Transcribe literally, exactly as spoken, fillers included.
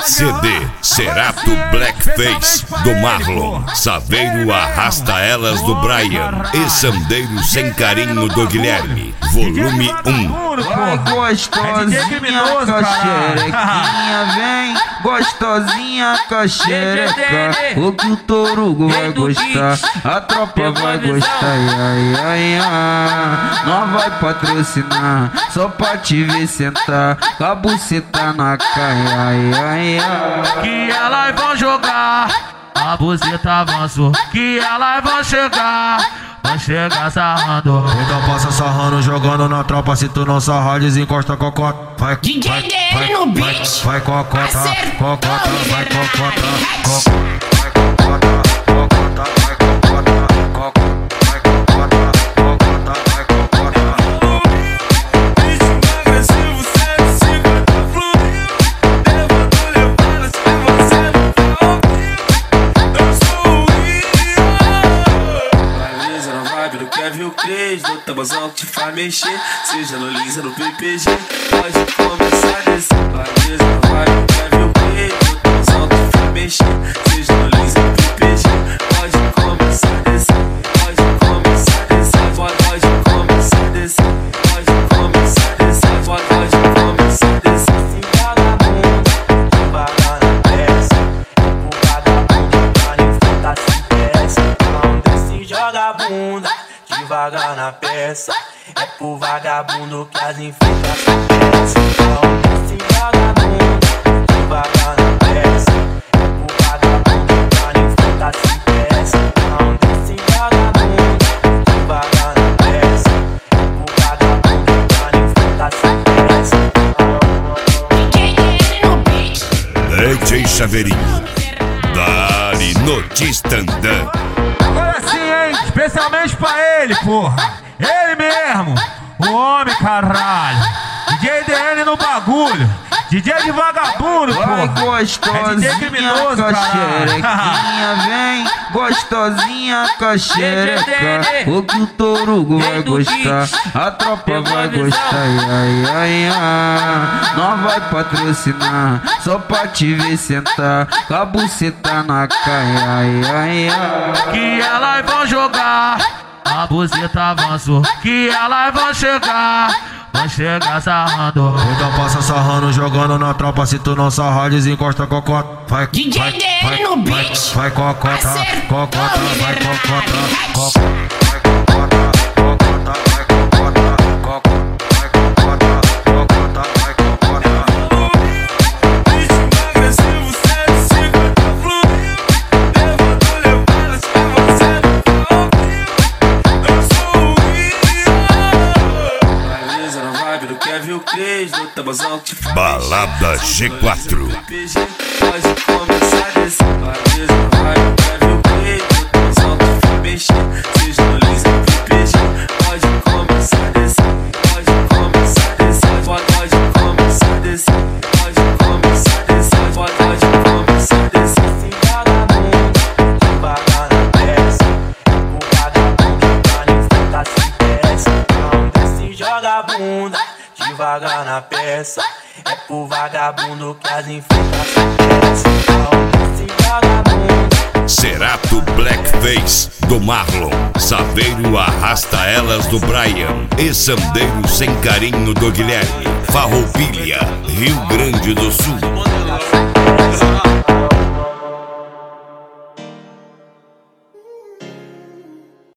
C D Cerato Blackface do Marlon, Saveiro Arrasta Elas do Brian e Sandeiro Sem Carinho do Guilherme, volume um. Vai gostosinha com a xerequinha, vem gostosinha com a xereca. O que o Torugo vai gostar, a tropa vai gostar. Ai, ai, ai, nós vai patrocinar só pra te ver sentar com a buceta na caia. Ai, ai, ai, que elas vão jogar, a buceta avançou, que elas vão chegar, vai chegar sarrando. Então passa sarrando, jogando na tropa. Se tu não sarrar, desencosta a cocota. Vai, D J vai, D L vai, no vai, beat. vai cocota, Acertou, cocota, vai cocota, Liberate. cocota, vai cocota, cocota, vai cocota, cocota, vai cocota, cocota, vai cocota. Ritmo agressivo, cento e cinquenta fluiu. Levando levadas que você não vai ouvir. Eu sou o Rio. Vai lisa na vibe do Kevin o Cres, do tabuzão que te faz mexer. Seja no Lisa, no P P G, pode começar a descer. Vai lisa na vibe do Kevin o Cres, do tabuzão que te faz mexer. Seja no Lisa, no P P G, pode começar a descer. Pode começar a descer, pode, pode começar a descer. Pode começar a descer, pode, pode começar a descer. Esse vagabundo, devagar na peça. O vagabundo tá nem fruta sem peça. Não desce, joga a bunda devagar na peça. É pro vagabundo que as infectas acontecem. Então desce, joga a bunda devagar na peça. É pro vagabundo que as infectas sem peça. Então desce, joga a bunda devagar na peça. É pro vagabundo que as infectas sem peça. D J D L no beat. D J Chaveirinho, Dali no Tistandã. Agora sim, hein? Especialmente pra ele, porra. Ele mesmo, o homem, caralho. D J D L no bagulho. D J de vagabundo, vai porra. gostosinha É D J criminoso, com a caralho. xerequinha, vem gostosinha com a xereca. O que o Torugo vai gostar, a tropa vai gostar. Ai, ai, ai, nós vai patrocinar só pra te ver sentar com a buceta na caia. Ai, ai, ai, Que elas vão jogar, a buceta avançou, que elas vão chegar, vai chegar sarrando. Então passa sarrando, jogando na tropa. Se tu não sarrar, desencosta a cocota. Vai, D J vai, D L vai, no vai, beat. vai cocota, Acertou, cocota, vai Liberate. cocota, cocota, vai cocota, cocota, vai cocota, cocota, vai cocota, cocota, vai cocota. Ritmo agressivo, cento e cinquenta fluiu. Levando levadas que você não vai ouvir. Eu sou o Rio. Vai lisa na vibe do Kevin o Cres, do tabuzão que te faz Balada G quatro. P G, pode começar a descer. Vai lisa na vibe do Kevin o Cres, do tabuzão que te faz mexer. Seja no Lisa, no P P G, pode começar a descer. Pode começar a descer, pode, pode começar a descer. Pode começar a descer, pode, pode começar a descer. Esse vagabundo, devagar na peça. É pro vagabundo que nem fruta sem peça. Não desce, joga a bunda devagar na peça. É pro vagabundo que as infectas acontecem. Então desce, joga a bunda. Cerato Blackface do Marlon, Saveiro Arrasta Elas do Brian e Sandeiro Sem Carinho do Guilherme, Farroupilha, Rio Grande do Sul.